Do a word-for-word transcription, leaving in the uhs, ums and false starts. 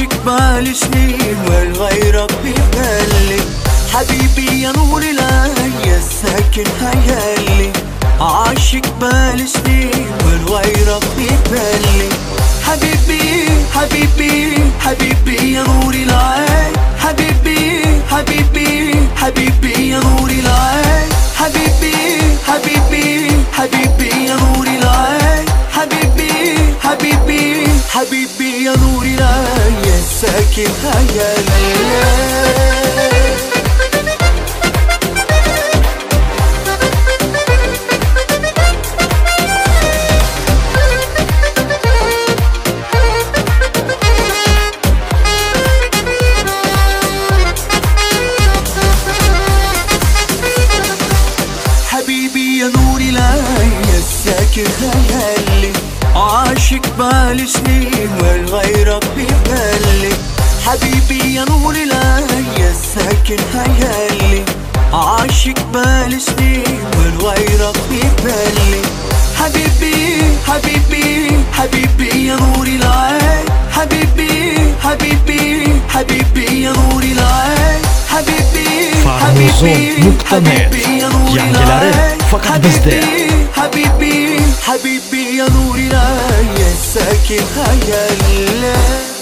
عاشق بالي سنين والغيرك ببالي، حبيبي يا نور العين يا ساكن خيالي. عاشق بالي سنين والغيرك ببالي، حبيبي حبيبي حبيبي يا نور العين، حبيبي حبيبي حبيبي يا نور العين، حبيبي حبيبي حبيبي يا نور العين، حبيبي حبيبي حبيبي يا نور العين يا ساكن خيالي. حبيبي يا نور العين يا ساكن خيالي، عاشق بالي سنين والغيرك ببالي، حبيبي يا نور العين يا ساكن خيالي. عاشق بالي سنين والغيرك ببالي، حبيبي حبيبي حبيبي يا nur العين، حبيبي حبيبي حبيبي يا nur العين، حبيبي حبيبي حبيبي يا nur العين، حبيبي حبيبي حبيبي يا nur العين يا ساكن خيالي.